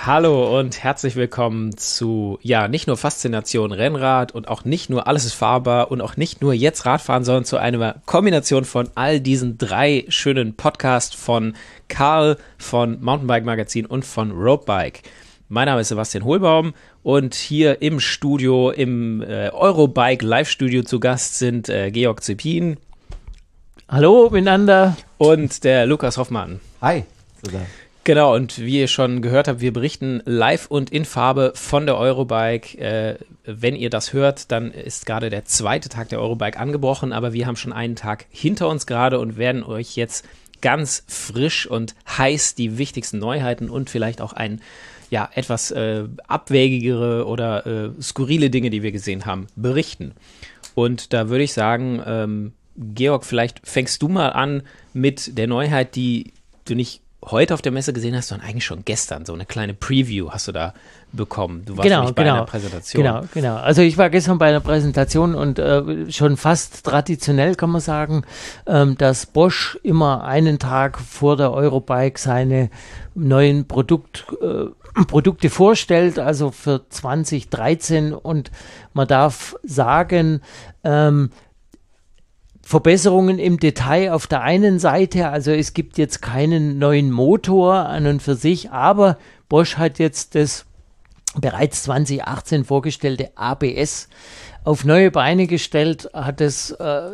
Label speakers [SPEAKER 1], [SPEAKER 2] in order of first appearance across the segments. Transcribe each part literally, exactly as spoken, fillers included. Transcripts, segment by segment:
[SPEAKER 1] Hallo und herzlich willkommen zu, ja, nicht nur Faszination Rennrad und auch nicht nur Alles ist fahrbar und auch nicht nur jetzt Radfahren, sondern zu einer Kombination von all diesen drei schönen Podcasts von Karl, von Mountainbike Magazin und von Roadbike. Mein Name ist Sebastian Hohlbaum und hier im Studio, im äh, Eurobike Live-Studio zu Gast sind äh, Georg Zepin.
[SPEAKER 2] Hallo miteinander.
[SPEAKER 1] Und der Lukas Hoffmann.
[SPEAKER 3] Hi.
[SPEAKER 1] Genau, und wie ihr schon gehört habt, wir berichten live und in Farbe von der Eurobike. Äh, wenn ihr das hört, dann ist gerade der zweite Tag der Eurobike angebrochen, aber wir haben schon einen Tag hinter uns gerade und werden euch jetzt ganz frisch und heiß die wichtigsten Neuheiten und vielleicht auch ein, ja, etwas äh, abwägigere oder äh, skurrile Dinge, die wir gesehen haben, berichten. Und da würde ich sagen, ähm, Georg, vielleicht fängst du mal an mit der Neuheit, die du nicht heute auf der Messe gesehen hast, sondern eigentlich schon gestern. So eine kleine Preview hast du da bekommen. Du warst
[SPEAKER 2] genau,
[SPEAKER 1] nämlich bei
[SPEAKER 2] genau,
[SPEAKER 1] einer Präsentation.
[SPEAKER 2] Genau, genau. Also ich war gestern bei einer Präsentation und äh, schon fast traditionell kann man sagen, ähm, dass Bosch immer einen Tag vor der Eurobike seine neuen Produkt, äh, Produkte vorstellt, also für zwanzig dreizehn, und man darf sagen, ähm, Verbesserungen im Detail auf der einen Seite, also es gibt jetzt keinen neuen Motor an und für sich, aber Bosch hat jetzt das bereits zwanzig achtzehn vorgestellte A B S auf neue Beine gestellt, hat das äh,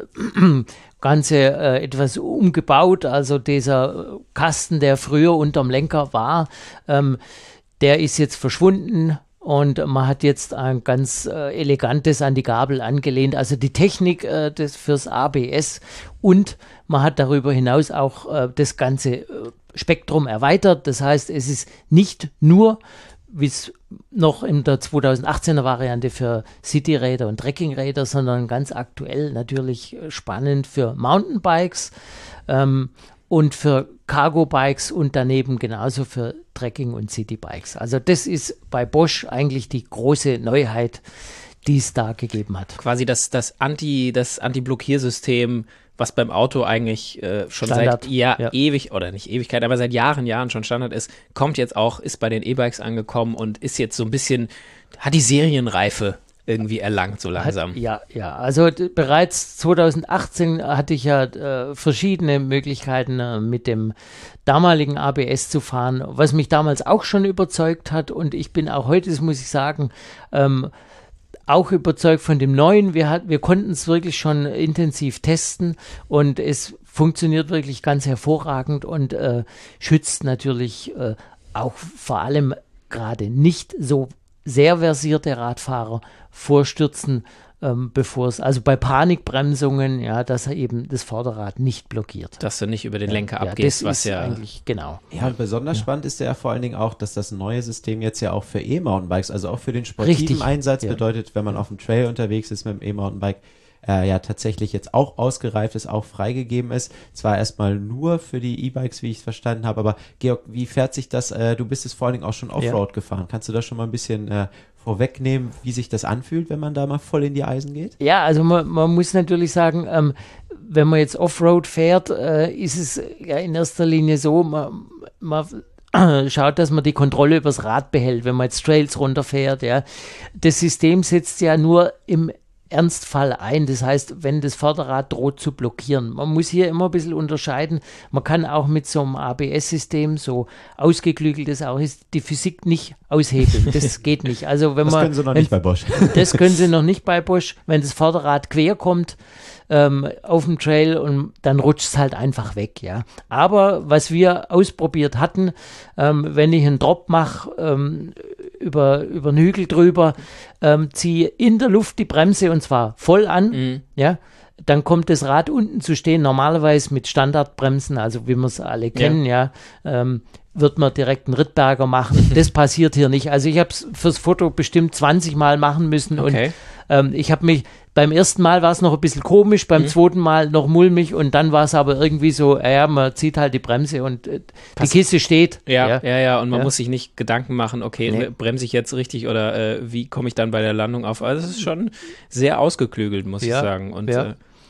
[SPEAKER 2] Ganze äh, etwas umgebaut, also dieser Kasten, der früher unterm Lenker war, ähm, der ist jetzt verschwunden. Und man hat jetzt ein ganz äh, elegantes an die Gabel angelehnt, also die Technik äh, des, fürs A B S, und man hat darüber hinaus auch äh, das ganze äh, Spektrum erweitert. Das heißt, es ist nicht nur, wie es noch in der zweitausendachtzehner Variante für Cityräder und Trekkingräder, sondern ganz aktuell natürlich spannend für Mountainbikes ähm, und für Cargo-Bikes und daneben genauso für Trekking- und Citybikes. Also das ist bei Bosch eigentlich die große Neuheit, die es da gegeben hat.
[SPEAKER 1] Quasi das, das Anti, das Anti-Blockiersystem, was beim Auto eigentlich äh, schon
[SPEAKER 2] Standard,
[SPEAKER 1] seit ja,
[SPEAKER 2] ja.
[SPEAKER 1] ewig, oder nicht Ewigkeit, aber seit Jahren, Jahren schon Standard ist, kommt jetzt auch, ist bei den E-Bikes angekommen und ist jetzt so ein bisschen, hat die Serienreife irgendwie erlangt, so langsam.
[SPEAKER 2] Hat, ja, ja, also d- bereits zweitausendachtzehn hatte ich ja äh, verschiedene Möglichkeiten äh, mit dem damaligen A B S zu fahren, was mich damals auch schon überzeugt hat, und ich bin auch heute, das muss ich sagen, ähm, auch überzeugt von dem Neuen. Wir, hat, wir konnten es wirklich schon intensiv testen und es funktioniert wirklich ganz hervorragend und äh, schützt natürlich äh, auch vor allem gerade nicht so sehr versierte Radfahrer vor Stürzen, ähm, bevor es, also bei Panikbremsungen, ja, dass er eben das Vorderrad nicht blockiert.
[SPEAKER 1] Dass du nicht über den Lenker
[SPEAKER 2] ja,
[SPEAKER 1] abgehst,
[SPEAKER 2] das
[SPEAKER 1] was
[SPEAKER 2] ist
[SPEAKER 1] ja
[SPEAKER 2] eigentlich, genau.
[SPEAKER 3] Ja, und besonders
[SPEAKER 2] Ja.
[SPEAKER 3] spannend ist ja vor allen Dingen auch, dass das neue System jetzt ja auch für E-Mountainbikes, also auch für den sportiven
[SPEAKER 2] Richtig.
[SPEAKER 3] Einsatz
[SPEAKER 2] Ja.
[SPEAKER 3] bedeutet, wenn man auf dem Trail unterwegs ist mit dem E-Mountainbike, äh, ja tatsächlich jetzt auch ausgereift ist, auch freigegeben ist. Zwar erstmal nur für die E-Bikes, wie ich es verstanden habe, aber Georg, wie fährt sich das? Äh, du bist es vor allen Dingen auch schon Offroad ja. gefahren. Kannst du da schon mal ein bisschen äh, vorwegnehmen, wie sich das anfühlt, wenn man da mal voll in die Eisen geht?
[SPEAKER 2] Ja, also man, man muss natürlich sagen, ähm, wenn man jetzt Offroad fährt, äh, ist es ja in erster Linie so, man, man schaut, dass man die Kontrolle übers Rad behält, wenn man jetzt Trails runterfährt. Ja. Das System setzt ja nur im Ernstfall ein, das heißt, wenn das Vorderrad droht zu blockieren. Man muss hier immer ein bisschen unterscheiden. Man kann auch mit so einem A B S-System, so ausgeklügelt es auch ist, die Physik nicht aushebeln. Das geht nicht. Also wenn
[SPEAKER 3] das
[SPEAKER 2] man,
[SPEAKER 3] können sie noch
[SPEAKER 2] wenn,
[SPEAKER 3] nicht bei Bosch.
[SPEAKER 2] Das können sie noch nicht bei Bosch. Wenn das Vorderrad quer kommt ähm, auf dem Trail, und dann rutscht es halt einfach weg. Ja. Aber was wir ausprobiert hatten, ähm, wenn ich einen Drop mache, ähm, über, über einen Hügel drüber, ähm, ziehe in der Luft die Bremse und zwar voll an,
[SPEAKER 1] Mhm.
[SPEAKER 2] ja, dann kommt das Rad unten zu stehen, normalerweise mit Standardbremsen, also wie wir es alle kennen, ja, ja ähm, wird man direkt einen Rittberger machen. Das passiert hier nicht. Also ich habe es fürs Foto bestimmt zwanzig Mal machen müssen
[SPEAKER 1] Okay.
[SPEAKER 2] und ähm, ich habe mich, beim ersten Mal war es noch ein bisschen komisch, beim
[SPEAKER 1] Mhm.
[SPEAKER 2] zweiten Mal noch mulmig und dann war es aber irgendwie so, äh, ja, man zieht halt die Bremse und äh, die
[SPEAKER 1] Pass-
[SPEAKER 2] Kiste steht.
[SPEAKER 1] Ja, ja, ja, ja, und man
[SPEAKER 2] Ja.
[SPEAKER 1] muss sich nicht Gedanken machen, okay,
[SPEAKER 2] Nee.
[SPEAKER 1] bremse ich jetzt richtig oder äh, wie komme ich dann bei der Landung auf? Also es ist schon sehr ausgeklügelt, muss
[SPEAKER 2] Ja,
[SPEAKER 1] ich sagen. Und
[SPEAKER 2] ja.
[SPEAKER 1] äh,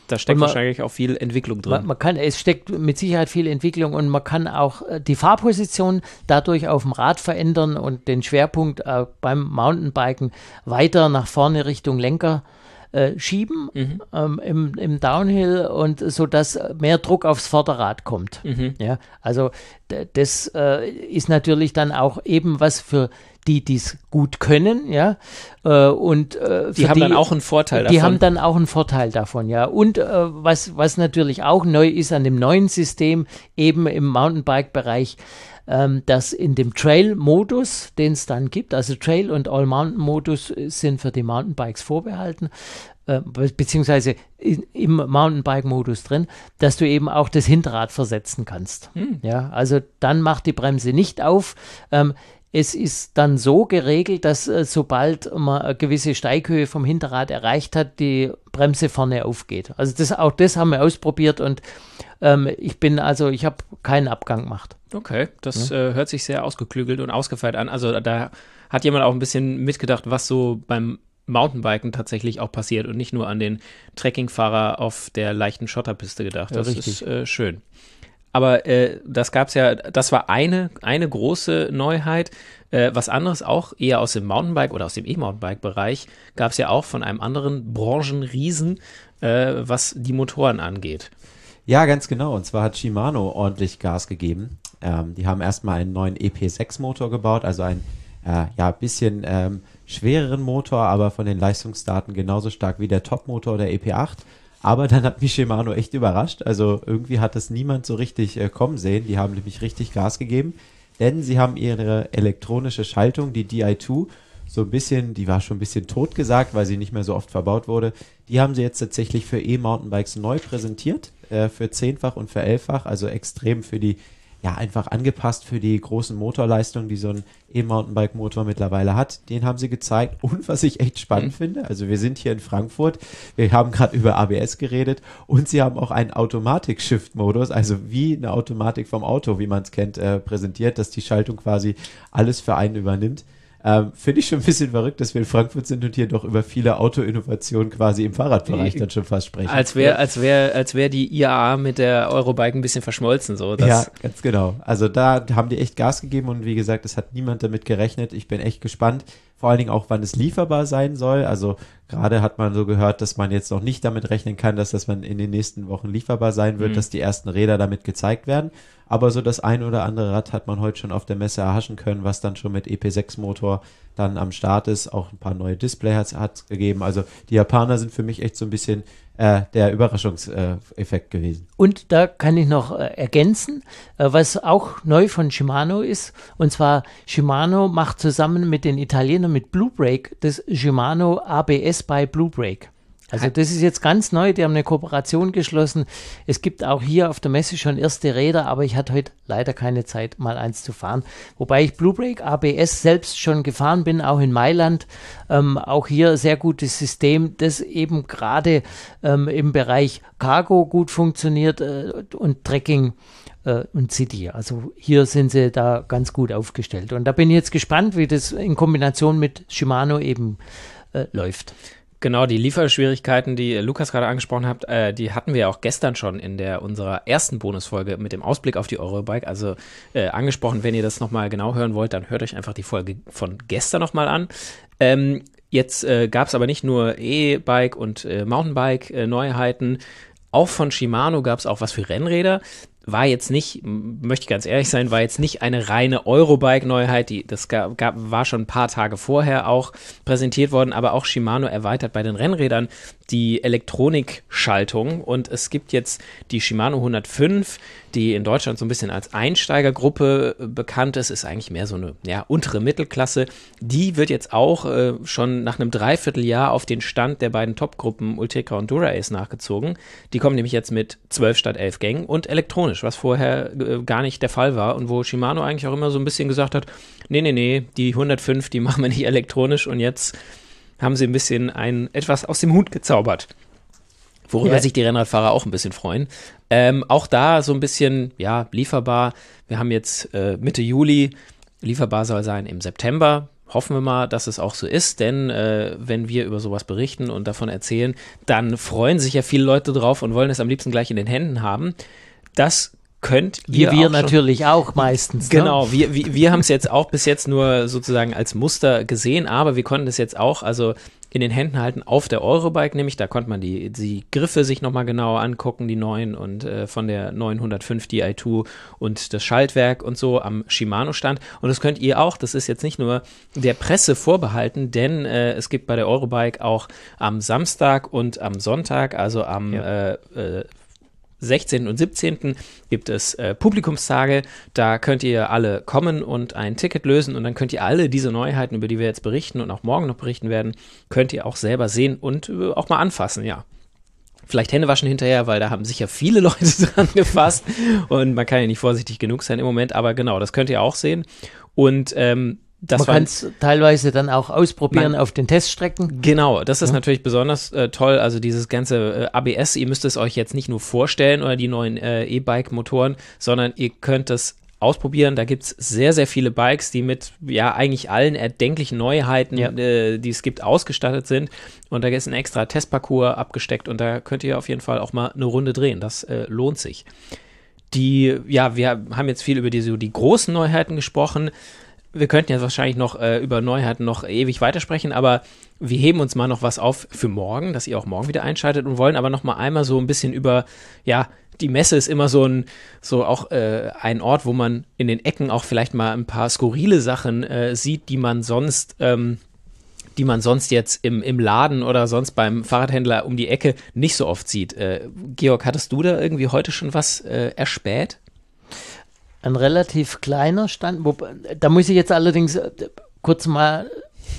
[SPEAKER 1] da steckt
[SPEAKER 2] man,
[SPEAKER 1] wahrscheinlich auch viel Entwicklung drin.
[SPEAKER 2] Man, man kann, es steckt mit Sicherheit viel Entwicklung und man kann auch die Fahrposition dadurch auf dem Rad verändern und den Schwerpunkt äh, beim Mountainbiken weiter nach vorne Richtung Lenker äh, schieben mhm. ähm, im, im Downhill und so, dass mehr Druck aufs Vorderrad kommt. Mhm. Ja, also d- das äh, ist natürlich dann auch eben was für die, die es gut können, ja, äh, und äh,
[SPEAKER 1] die haben die, dann auch einen Vorteil davon.
[SPEAKER 2] Die haben dann auch einen Vorteil davon, ja. Und äh, was, was natürlich auch neu ist an dem neuen System, eben im Mountainbike-Bereich, ähm, dass in dem Trail-Modus, den es dann gibt, also Trail- und All-Mountain-Modus sind für die Mountainbikes vorbehalten, äh, beziehungsweise in, im Mountainbike-Modus drin, dass du eben auch das Hinterrad versetzen kannst. Hm. Ja, also dann macht die Bremse nicht auf. Ähm, Es ist dann so geregelt, dass äh, sobald man eine gewisse Steighöhe vom Hinterrad erreicht hat, die Bremse vorne aufgeht. Also das, auch das haben wir ausprobiert und ähm, ich bin also, ich habe keinen Abgang gemacht.
[SPEAKER 1] Okay, das ja. äh, hört sich sehr ausgeklügelt und ausgefeilt an. Also da hat jemand auch ein bisschen mitgedacht, was so beim Mountainbiken tatsächlich auch passiert und nicht nur an den Trekkingfahrer auf der leichten Schotterpiste gedacht. Das ja, ist äh, schön. Aber äh, das gab's ja, das war eine, eine große Neuheit. Äh, was anderes auch eher aus dem Mountainbike oder aus dem E-Mountainbike-Bereich gab es ja auch von einem anderen Branchenriesen, äh, was die Motoren angeht.
[SPEAKER 3] Ja, ganz genau. Und zwar hat Shimano ordentlich Gas gegeben. Ähm, die haben erstmal einen neuen E P sechs Motor gebaut, also einen äh, ja, bisschen ähm, schwereren Motor, aber von den Leistungsdaten genauso stark wie der Top-Motor der E P acht. Aber dann hat mich Shimano echt überrascht. Also irgendwie hat das niemand so richtig äh, kommen sehen. Die haben nämlich richtig Gas gegeben, denn sie haben ihre elektronische Schaltung, die D I zwei, so ein bisschen, die war schon ein bisschen totgesagt, weil sie nicht mehr so oft verbaut wurde. Die haben sie jetzt tatsächlich für E-Mountainbikes neu präsentiert, äh, für zehnfach und für elffach, also extrem für die, ja, einfach angepasst für die großen Motorleistungen, die so ein E-Mountainbike-Motor mittlerweile hat. Den haben sie gezeigt und was ich echt spannend mhm. finde, also wir sind hier in Frankfurt, wir haben gerade über A B S geredet und sie haben auch einen Automatik-Shift-Modus, also wie eine Automatik vom Auto, wie man es kennt, äh, präsentiert, dass die Schaltung quasi alles für einen übernimmt. Ähm, Finde ich schon ein bisschen verrückt, dass wir in Frankfurt sind und hier doch über viele Auto-Innovationen quasi im Fahrradbereich dann schon fast sprechen.
[SPEAKER 1] Als wäre als wär, als wär die I A A mit der Eurobike ein bisschen verschmolzen. So, dass
[SPEAKER 3] ja, ganz genau. Also da haben die echt Gas gegeben und wie gesagt, es hat niemand damit gerechnet. Ich bin echt gespannt, vor allen Dingen auch, wann es lieferbar sein soll. Also gerade hat man so gehört, dass man jetzt noch nicht damit rechnen kann, dass das man in den nächsten Wochen lieferbar sein wird, mhm. dass die ersten Räder damit gezeigt werden. Aber so das ein oder andere Rad hat man heute schon auf der Messe erhaschen können, was dann schon mit E P sechs Motor dann am Start ist. Auch ein paar neue Displays hat es gegeben. Also die Japaner sind für mich echt so ein bisschen äh, der Überraschungseffekt äh, gewesen.
[SPEAKER 2] Und da kann ich noch äh, ergänzen, äh, was auch neu von Shimano ist. Und zwar Shimano macht zusammen mit den Italienern mit Blue Brake das Shimano A B S by Blue Brake. Also das ist jetzt ganz neu, die haben eine Kooperation geschlossen. Es gibt auch hier auf der Messe schon erste Räder, aber ich hatte heute leider keine Zeit, mal eins zu fahren. Wobei ich Blue Brake A B S selbst schon gefahren bin, auch in Mailand. Ähm, auch hier sehr gutes System, das eben gerade ähm, im Bereich Cargo gut funktioniert äh, und Trekking äh, und City. Also hier sind sie da ganz gut aufgestellt. Und da bin ich jetzt gespannt, wie das in Kombination mit Shimano eben äh, läuft.
[SPEAKER 1] Genau, die Lieferschwierigkeiten, die Lukas gerade angesprochen hat, äh, die hatten wir auch gestern schon in der unserer ersten Bonusfolge mit dem Ausblick auf die Eurobike. Also äh, angesprochen, wenn ihr das nochmal genau hören wollt, dann hört euch einfach die Folge von gestern nochmal an. Ähm, jetzt äh, gab es aber nicht nur E-Bike und äh, Mountainbike-Neuheiten. Auch von Shimano gab es auch was für Rennräder. War jetzt nicht, möchte ich ganz ehrlich sein, war jetzt nicht eine reine Eurobike-Neuheit, die, das gab, gab, war schon ein paar Tage vorher auch präsentiert worden, aber auch Shimano erweitert bei den Rennrädern die Elektronikschaltung und es gibt jetzt die Shimano hundertfünf, die in Deutschland so ein bisschen als Einsteigergruppe bekannt ist, ist eigentlich mehr so eine ja, untere Mittelklasse. Die wird jetzt auch äh, schon nach einem Dreivierteljahr auf den Stand der beiden Topgruppen Ultegra und Dura-Ace nachgezogen. Die kommen nämlich jetzt mit zwölf statt elf Gängen und elektronisch, was vorher äh, gar nicht der Fall war und wo Shimano eigentlich auch immer so ein bisschen gesagt hat, nee, nee, nee, die hundertfünf, die machen wir nicht elektronisch und jetzt haben sie ein bisschen ein etwas aus dem Hut gezaubert, worüber ja. sich die Rennradfahrer auch ein bisschen freuen. Ähm, auch da so ein bisschen, ja, lieferbar. Wir haben jetzt äh, Mitte Juli, lieferbar soll sein im September. hoffen wir mal, dass es auch so ist, denn äh, wenn wir über sowas berichten und davon erzählen, dann freuen sich ja viele Leute drauf und wollen es am liebsten gleich in den Händen haben. Das könnt ihr
[SPEAKER 2] Wie wir
[SPEAKER 1] auch
[SPEAKER 2] natürlich
[SPEAKER 1] schon,
[SPEAKER 2] auch meistens.
[SPEAKER 1] Genau,
[SPEAKER 2] ne?
[SPEAKER 1] wir, wir, wir haben es jetzt auch bis jetzt nur sozusagen als Muster gesehen, aber wir konnten es jetzt auch also in den Händen halten auf der Eurobike, nämlich da konnte man die, die Griffe sich nochmal genauer angucken, die neuen und äh, von der neunhundertfünf D I zwei und das Schaltwerk und so am Shimano-Stand. Und das könnt ihr auch, das ist jetzt nicht nur der Presse vorbehalten, denn äh, es gibt bei der Eurobike auch am Samstag und am Sonntag, also am ja. äh, äh, sechzehnten und siebzehnten gibt es äh, Publikumstage, da könnt ihr alle kommen und ein Ticket lösen und dann könnt ihr alle diese Neuheiten, über die wir jetzt berichten und auch morgen noch berichten werden, könnt ihr auch selber sehen und äh, auch mal anfassen, ja. Vielleicht Hände waschen hinterher, weil da haben sicher viele Leute dran gefasst und man kann ja nicht vorsichtig genug sein im Moment, aber genau, das könnt ihr auch sehen und ähm, Das
[SPEAKER 2] Man kann es teilweise dann auch ausprobieren
[SPEAKER 1] man,
[SPEAKER 2] auf den Teststrecken.
[SPEAKER 1] Genau, das ist
[SPEAKER 2] ja.
[SPEAKER 1] natürlich besonders äh, toll. Also dieses ganze äh, A B S, ihr müsst es euch jetzt nicht nur vorstellen oder die neuen äh, E-Bike-Motoren, sondern ihr könnt es ausprobieren. Da gibt es sehr, sehr viele Bikes, die mit ja eigentlich allen erdenklichen Neuheiten, ja. äh, die es gibt, ausgestattet sind. Und da ist ein extra Testparcours abgesteckt und da könnt ihr auf jeden Fall auch mal eine Runde drehen. Das äh, lohnt sich. Die, ja, wir haben jetzt viel über die, so die großen Neuheiten gesprochen. Wir könnten jetzt wahrscheinlich noch äh, über Neuheiten noch ewig weitersprechen, aber wir heben uns mal noch was auf für morgen, dass ihr auch morgen wieder einschaltet und wollen aber noch mal einmal so ein bisschen über, ja, die Messe ist immer so ein, so auch äh, ein Ort, wo man in den Ecken auch vielleicht mal ein paar skurrile Sachen äh, sieht, die man sonst, ähm, die man sonst jetzt im, im Laden oder sonst beim Fahrradhändler um die Ecke nicht so oft sieht. Äh, Georg, hattest du da irgendwie heute schon was äh, erspäht?
[SPEAKER 2] Ein relativ kleiner Stand, wo, da muss ich jetzt allerdings kurz mal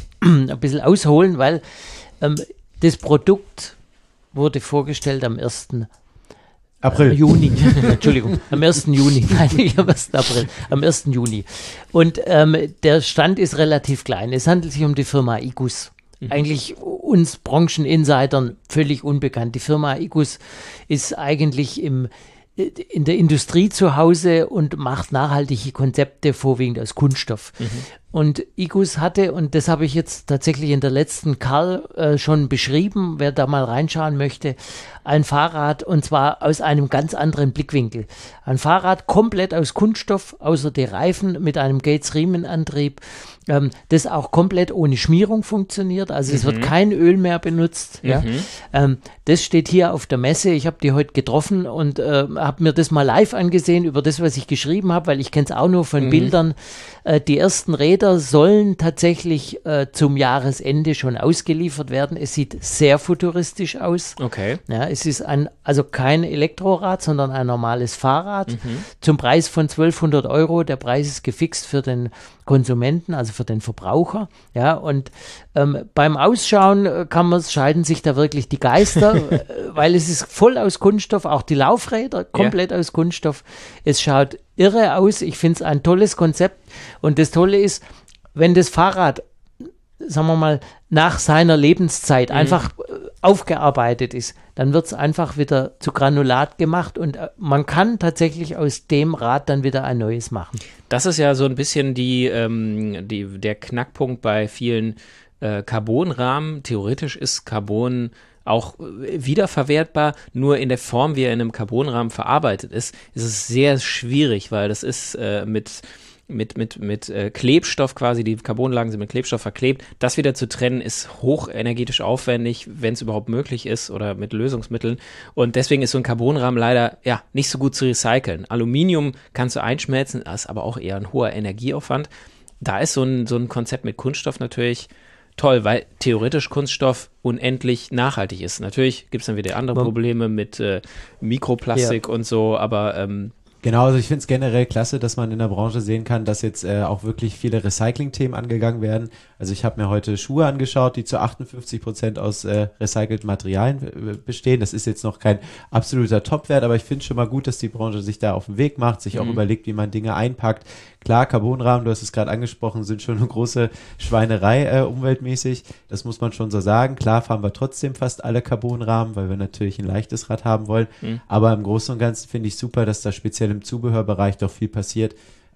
[SPEAKER 2] ein bisschen ausholen, weil ähm, das Produkt wurde vorgestellt am ersten
[SPEAKER 3] April.
[SPEAKER 2] Äh, Juni, Entschuldigung, am ersten Juni, nein, nicht am ersten April, am ersten Juni. Und ähm, der Stand ist relativ klein. Es handelt sich um die Firma Igus. Mhm. Eigentlich uns Brancheninsidern völlig unbekannt. Die Firma Igus ist eigentlich im in der Industrie zu Hause und macht nachhaltige Konzepte, vorwiegend aus Kunststoff. Mhm. Und Igus hatte, und das habe ich jetzt tatsächlich in der letzten Karl äh, schon beschrieben, wer da mal reinschauen möchte, ein Fahrrad, und zwar aus einem ganz anderen Blickwinkel. Ein Fahrrad komplett aus Kunststoff, außer die Reifen mit einem Gates-Riemenantrieb, ähm, das auch komplett ohne Schmierung funktioniert, also es mhm. wird kein Öl mehr benutzt. Mhm. Ja. Ähm, das steht hier auf der Messe, ich habe die heute getroffen und äh, habe mir das mal live angesehen über das, was ich geschrieben habe, weil ich kenne es auch nur von mhm. Bildern. Äh, die ersten Räder sollen tatsächlich äh, zum Jahresende schon ausgeliefert werden. Es sieht sehr futuristisch aus.
[SPEAKER 1] Okay.
[SPEAKER 2] Ja, es ist ein, also kein Elektrorad, sondern ein normales Fahrrad mhm. zum Preis von zwölfhundert Euro. Der Preis ist gefixt für den Konsumenten, also für den Verbraucher. Ja, und ähm, beim Ausschauen kann man, scheiden sich da wirklich die Geister, weil es ist voll aus Kunststoff, auch die Laufräder komplett ja. aus Kunststoff. Es schaut irre aus. Ich finde es ein tolles Konzept. Und das Tolle ist, wenn das Fahrrad, sagen wir mal, nach seiner Lebenszeit mhm. einfach aufgearbeitet ist, dann wird es einfach wieder zu Granulat gemacht und man kann tatsächlich aus dem Rad dann wieder ein neues machen.
[SPEAKER 1] Das ist ja so ein bisschen die, ähm, die, der Knackpunkt bei vielen äh, Carbonrahmen. Theoretisch ist Carbon auch wiederverwertbar, nur in der Form, wie er in einem Carbonrahmen verarbeitet ist, ist es sehr schwierig, weil das ist äh, mit mit, mit, mit äh, Klebstoff quasi, die Carbonlagen sind mit Klebstoff verklebt. Das wieder zu trennen ist hochenergetisch aufwendig, wenn es überhaupt möglich ist oder mit Lösungsmitteln. Und deswegen ist so ein Carbonrahmen leider ja nicht so gut zu recyceln. Aluminium kannst du einschmelzen, ist aber auch eher ein hoher Energieaufwand. Da ist so ein, so ein Konzept mit Kunststoff natürlich toll, weil theoretisch Kunststoff unendlich nachhaltig ist. Natürlich gibt es dann wieder andere Probleme mit äh, Mikroplastik ja. und so, aber ähm,
[SPEAKER 3] Genau, also ich finde es generell klasse, dass man in der Branche sehen kann, dass jetzt äh, auch wirklich viele Recycling-Themen angegangen werden. Also ich habe mir heute Schuhe angeschaut, die zu achtundfünfzig Prozent aus äh, recycelten Materialien äh, bestehen. Das ist jetzt noch kein absoluter Topwert, aber ich finde schon mal gut, dass die Branche sich da auf den Weg macht, sich auch mhm. überlegt, wie man Dinge einpackt. Klar, Carbonrahmen, du hast es gerade angesprochen, sind schon eine große Schweinerei äh, umweltmäßig. Das muss man schon so sagen. Klar fahren wir trotzdem fast alle Carbonrahmen, weil wir natürlich ein leichtes Rad haben wollen. Mhm. Aber im Großen und Ganzen finde ich super, dass da speziell im Zubehörbereich doch viel passiert.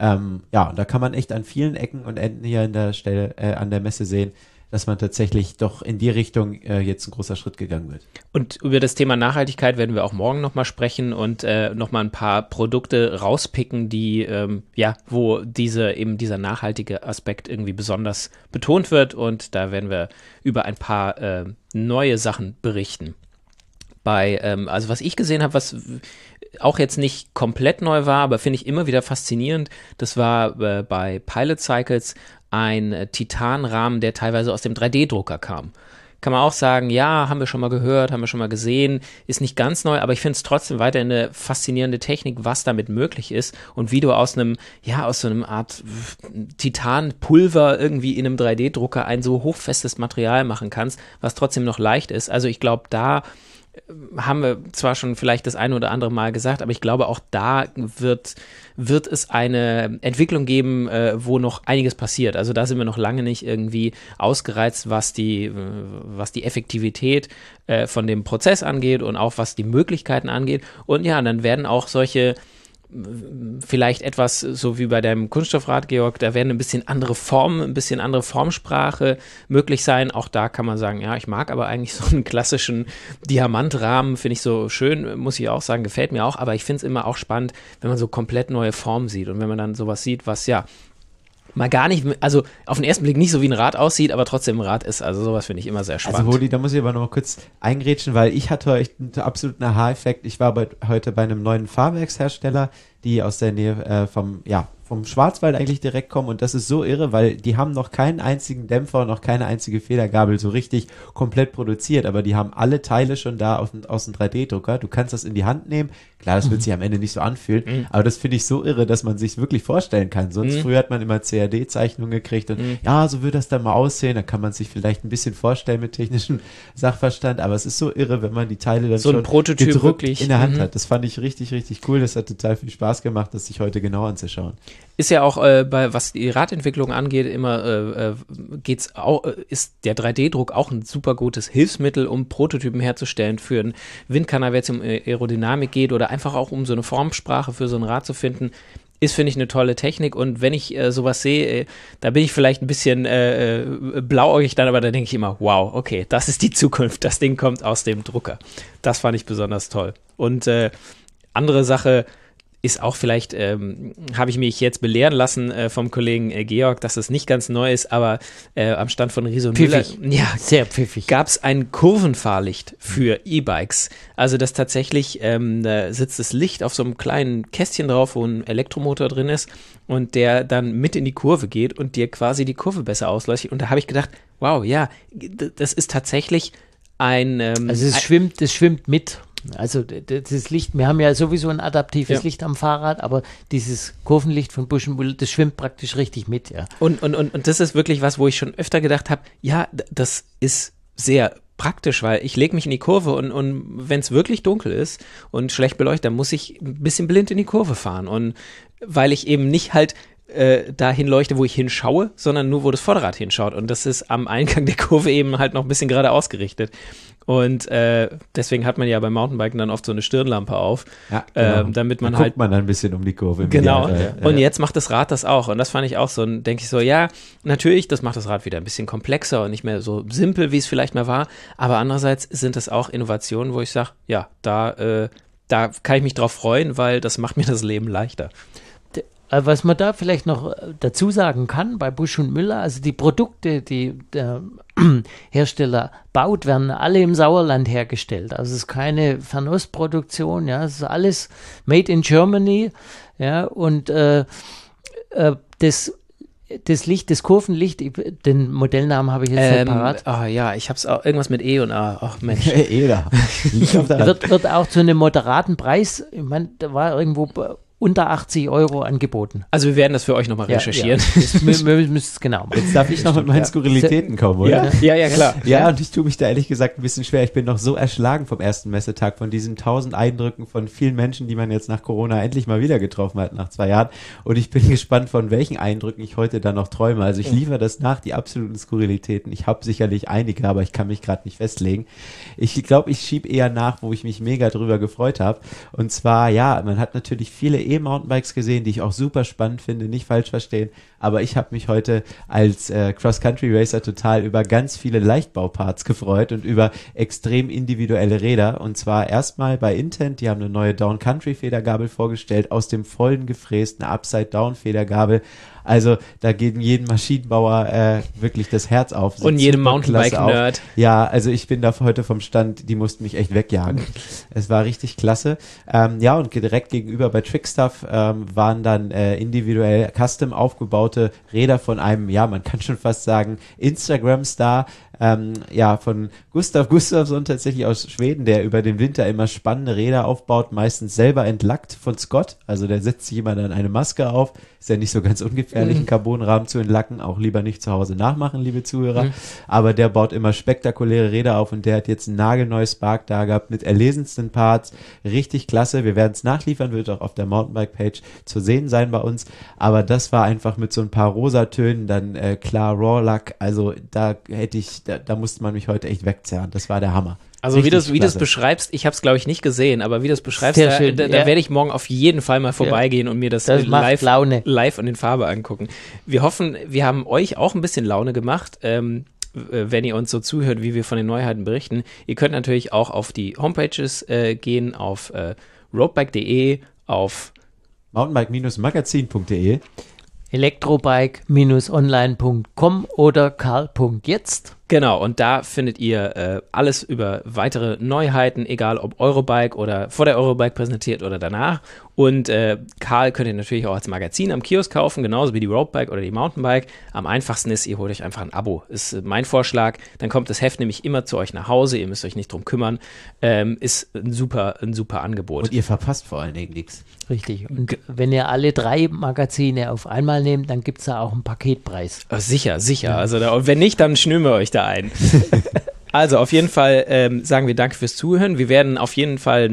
[SPEAKER 3] Ähm, ja, da kann man echt an vielen Ecken und Enden hier an der Stelle, äh, an der Messe sehen, dass man tatsächlich doch in die Richtung äh, jetzt ein großer Schritt gegangen wird.
[SPEAKER 1] Und über das Thema Nachhaltigkeit werden wir auch morgen nochmal sprechen und äh, nochmal ein paar Produkte rauspicken, die, ähm, ja, wo diese, eben dieser nachhaltige Aspekt irgendwie besonders betont wird, und da werden wir über ein paar äh, neue Sachen berichten. Bei, ähm, also was ich gesehen habe, was auch jetzt nicht komplett neu war, aber finde ich immer wieder faszinierend, das war äh, bei Pilot Cycles ein äh, Titanrahmen, der teilweise aus dem drei D Drucker kam. Kann man auch sagen, ja, haben wir schon mal gehört, haben wir schon mal gesehen, ist nicht ganz neu, aber ich finde es trotzdem weiterhin eine faszinierende Technik, was damit möglich ist und wie du aus einem, ja, aus so einem Art Titanpulver irgendwie in einem drei D Drucker ein so hochfestes Material machen kannst, was trotzdem noch leicht ist. Also ich glaube, da haben wir zwar schon vielleicht das eine oder andere Mal gesagt, aber ich glaube, auch da wird, wird es eine Entwicklung geben, äh, wo noch einiges passiert. Also da sind wir noch lange nicht irgendwie ausgereizt, was die, was die Effektivität äh, von dem Prozess angeht und auch was die Möglichkeiten angeht. Und ja, dann werden auch solche vielleicht etwas so wie bei deinem Kunststoffrad, Georg, da werden ein bisschen andere Formen, ein bisschen andere Formsprache möglich sein. Auch da kann man sagen, ja, ich mag aber eigentlich so einen klassischen Diamantrahmen, finde ich so schön, muss ich auch sagen, gefällt mir auch, aber ich finde es immer auch spannend, wenn man so komplett neue Formen sieht und wenn man dann sowas sieht, was ja mal gar nicht, also auf den ersten Blick nicht so wie ein Rad aussieht, aber trotzdem ein Rad ist. Also sowas finde ich immer sehr spannend.
[SPEAKER 3] Also Holi, da muss ich aber noch mal kurz eingrätschen, weil ich hatte echt einen absoluten Aha-Effekt. Ich war bei, heute bei einem neuen Fahrwerkshersteller, die aus der Nähe äh, vom, ja, vom Schwarzwald eigentlich direkt kommen, und das ist so irre, weil die haben noch keinen einzigen Dämpfer und noch keine einzige Federgabel so richtig komplett produziert, aber die haben alle Teile schon da aus, aus dem drei D Drucker. Du kannst das in die Hand nehmen. Klar, das wird sich am Ende nicht so anfühlen, mhm. aber das finde ich so irre, dass man sich wirklich vorstellen kann. Sonst mhm. früher hat man immer C A D-Zeichnungen gekriegt und mhm. ja, so wird das dann mal aussehen. Da kann man sich vielleicht ein bisschen vorstellen mit technischem Sachverstand, aber es ist so irre, wenn man die Teile dann
[SPEAKER 1] so
[SPEAKER 3] schon
[SPEAKER 1] ein Prototyp
[SPEAKER 3] gedruckt
[SPEAKER 1] wirklich
[SPEAKER 3] in der Hand
[SPEAKER 1] mhm.
[SPEAKER 3] hat. Das fand ich richtig, richtig cool. Das hat total viel Spaß gemacht, das sich heute genau anzuschauen.
[SPEAKER 1] Ist ja auch äh, bei, was die Radentwicklung angeht, immer äh, geht's auch, äh, ist der drei D Druck auch ein super gutes Hilfsmittel, um Prototypen herzustellen für einen Windkanal, wenn es um Aerodynamik geht oder einfach auch um so eine Formsprache für so ein Rad zu finden. Ist, finde ich, eine tolle Technik, und wenn ich äh, sowas sehe, äh, da bin ich vielleicht ein bisschen äh, blauäugig dann, aber da denke ich immer, wow, okay, das ist die Zukunft, das Ding kommt aus dem Drucker. Das fand ich besonders toll. Und äh, andere Sache ist auch vielleicht, ähm, habe ich mich jetzt belehren lassen äh, vom Kollegen äh, Georg, dass es nicht ganz neu ist, aber äh, am Stand von Riese und Müller,
[SPEAKER 2] ja, sehr pfiffig,
[SPEAKER 1] gab es ein Kurvenfahrlicht für E-Bikes. Also das tatsächlich, ähm, da sitzt das Licht auf so einem kleinen Kästchen drauf, wo ein Elektromotor drin ist und der dann mit in die Kurve geht und dir quasi die Kurve besser ausleuchtet. Und da habe ich gedacht, wow, ja, das ist tatsächlich ein... Ähm,
[SPEAKER 2] also es
[SPEAKER 1] ein,
[SPEAKER 2] schwimmt, es schwimmt mit. Also das Licht, wir haben ja sowieso ein adaptives ja. Licht am Fahrrad, aber dieses Kurvenlicht von Busch und Bull, das schwimmt praktisch richtig mit, ja.
[SPEAKER 1] Und, und, und, und das ist wirklich was, wo ich schon öfter gedacht habe, ja, das ist sehr praktisch, weil ich lege mich in die Kurve und, und wenn es wirklich dunkel ist und schlecht beleuchtet, dann muss ich ein bisschen blind in die Kurve fahren, und weil ich eben nicht halt äh, dahin leuchte, wo ich hinschaue, sondern nur, wo das Vorderrad hinschaut, und das ist am Eingang der Kurve eben halt noch ein bisschen gerade ausgerichtet. Und äh, deswegen hat man ja beim Mountainbiken dann oft so eine Stirnlampe auf,
[SPEAKER 3] ja, genau.
[SPEAKER 1] ähm, damit man
[SPEAKER 3] da
[SPEAKER 1] halt...
[SPEAKER 3] guckt man dann ein bisschen um die Kurve.
[SPEAKER 1] Genau,
[SPEAKER 3] ja,
[SPEAKER 1] und
[SPEAKER 3] ja.
[SPEAKER 1] jetzt macht das Rad das auch, und das fand ich auch so, denke ich so, ja, natürlich, das macht das Rad wieder ein bisschen komplexer und nicht mehr so simpel, wie es vielleicht mal war, aber andererseits sind das auch Innovationen, wo ich sage, ja, da, äh, da kann ich mich drauf freuen, weil das macht mir das Leben leichter.
[SPEAKER 2] Was man da vielleicht noch dazu sagen kann bei Busch und Müller, also die Produkte, die der Hersteller baut, werden alle im Sauerland hergestellt. Also es ist keine Fernostproduktion, ja, es ist alles made in Germany, ja, und äh, äh, das Das Licht, das Kurvenlicht, den Modellnamen habe ich jetzt ähm, nicht parat.
[SPEAKER 1] Oh ja, ich habe es auch, irgendwas mit E und A. Ach Mensch.
[SPEAKER 3] E da.
[SPEAKER 2] wird, wird auch zu einem moderaten Preis, ich meine, da war irgendwo unter achtzig Euro angeboten.
[SPEAKER 1] Also wir werden das für euch nochmal ja, recherchieren.
[SPEAKER 2] Ja. Das, wir, wir müssen es genau machen.
[SPEAKER 3] Jetzt darf ich noch mit meinen ja. Skurrilitäten kommen, oder?
[SPEAKER 1] Ja, ja, ja klar.
[SPEAKER 3] Ja, und ich tue mich da ehrlich gesagt ein bisschen schwer. Ich bin noch so erschlagen vom ersten Messetag, von diesen tausend Eindrücken von vielen Menschen, die man jetzt nach Corona endlich mal wieder getroffen hat, nach zwei Jahren. Und ich bin gespannt, von welchen Eindrücken ich heute dann noch träume. Also ich liefere das nach, die absoluten Skurrilitäten. Ich habe sicherlich einige, aber ich kann mich gerade nicht festlegen. Ich glaube, ich schiebe eher nach, wo ich mich mega drüber gefreut habe. Und zwar, ja, man hat natürlich viele E-Mountainbikes gesehen, die ich auch super spannend finde, nicht falsch verstehen, aber ich habe mich heute als äh, Cross-Country-Racer total über ganz viele Leichtbauparts gefreut und über extrem individuelle Räder, und zwar erstmal bei Intent, die haben eine neue Down-Country-Federgabel vorgestellt, aus dem Vollen gefräst, eine Upside-Down-Federgabel. Also da geht jedem Maschinenbauer äh, wirklich das Herz auf.
[SPEAKER 1] Und jedem Mountainbike-Nerd.
[SPEAKER 3] Ja, also ich bin da heute vom Stand, die mussten mich echt wegjagen. Es war richtig klasse. Ähm, ja, und direkt gegenüber bei Trickstuff ähm, waren dann äh, individuell custom aufgebaute Räder von einem, ja, man kann schon fast sagen, Instagram-Star, ähm, ja, von Gustav Gustafsson, tatsächlich aus Schweden, der über den Winter immer spannende Räder aufbaut, meistens selber entlackt von Scott. Also der setzt sich immer dann eine Maske auf. Ist ja nicht so ganz ungefährlich, einen Carbonrahmen zu entlacken. Auch lieber nicht zu Hause nachmachen, liebe Zuhörer. Mhm. Aber der baut immer spektakuläre Räder auf und der hat jetzt ein nagelneues Spark da gehabt mit erlesensten Parts. Richtig klasse. Wir werden es nachliefern, wird auch auf der Mountainbike-Page zu sehen sein bei uns. Aber das war einfach mit so ein paar Rosatönen, dann äh, klar Raw-Lack. Also da hätte ich, da, da musste man mich heute echt wegzerren. Das war der Hammer.
[SPEAKER 1] Also wie du wie das beschreibst, ich habe es glaube ich nicht gesehen, aber wie du das beschreibst,
[SPEAKER 2] Sehr
[SPEAKER 1] da,
[SPEAKER 2] schön,
[SPEAKER 1] da,
[SPEAKER 2] ja.
[SPEAKER 1] da werde ich morgen auf jeden Fall mal vorbeigehen ja. und mir das,
[SPEAKER 2] das
[SPEAKER 1] live,
[SPEAKER 2] Laune.
[SPEAKER 1] live und in Farbe angucken. Wir hoffen, wir haben euch auch ein bisschen Laune gemacht, ähm, wenn ihr uns so zuhört, wie wir von den Neuheiten berichten. Ihr könnt natürlich auch auf die Homepages äh, gehen, auf äh, roadbike punkt de, auf
[SPEAKER 3] mountainbike Magazin punkt de,
[SPEAKER 2] elektrobike online punkt com oder karl punkt jetzt.
[SPEAKER 1] Genau, und da findet ihr äh, alles über weitere Neuheiten, egal ob Eurobike oder vor der Eurobike präsentiert oder danach. Und äh, Karl könnt ihr natürlich auch als Magazin am Kiosk kaufen, genauso wie die Roadbike oder die Mountainbike. Am einfachsten ist, ihr holt euch einfach ein Abo. Ist äh, mein Vorschlag. Dann kommt das Heft nämlich immer zu euch nach Hause. Ihr müsst euch nicht drum kümmern. Ähm, ist ein super, ein super Angebot.
[SPEAKER 3] Und ihr verpasst vor allen Dingen nichts.
[SPEAKER 2] Richtig. Und wenn ihr alle drei Magazine auf einmal nehmt, dann gibt es da auch einen Paketpreis.
[SPEAKER 1] Oh, sicher, sicher. Ja. Also da, und wenn nicht, dann schnüren wir euch da ein. Also auf jeden Fall ähm, sagen wir danke fürs Zuhören. Wir werden auf jeden Fall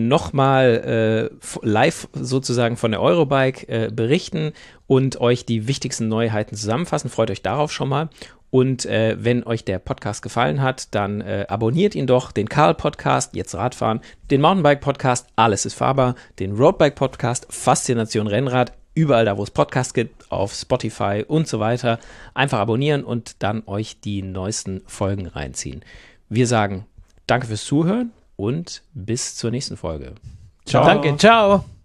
[SPEAKER 1] nochmal äh, live sozusagen von der Eurobike äh, berichten und euch die wichtigsten Neuheiten zusammenfassen. Freut euch darauf schon mal. Und äh, wenn euch der Podcast gefallen hat, dann äh, abonniert ihn doch, den Karl-Podcast, jetzt Radfahren, den Mountainbike-Podcast, alles ist fahrbar, den Roadbike-Podcast, Faszination Rennrad, überall da, wo es Podcasts gibt, auf Spotify und so weiter. Einfach abonnieren und dann euch die neuesten Folgen reinziehen. Wir sagen danke fürs Zuhören und bis zur nächsten Folge.
[SPEAKER 2] Ciao. Danke, ciao.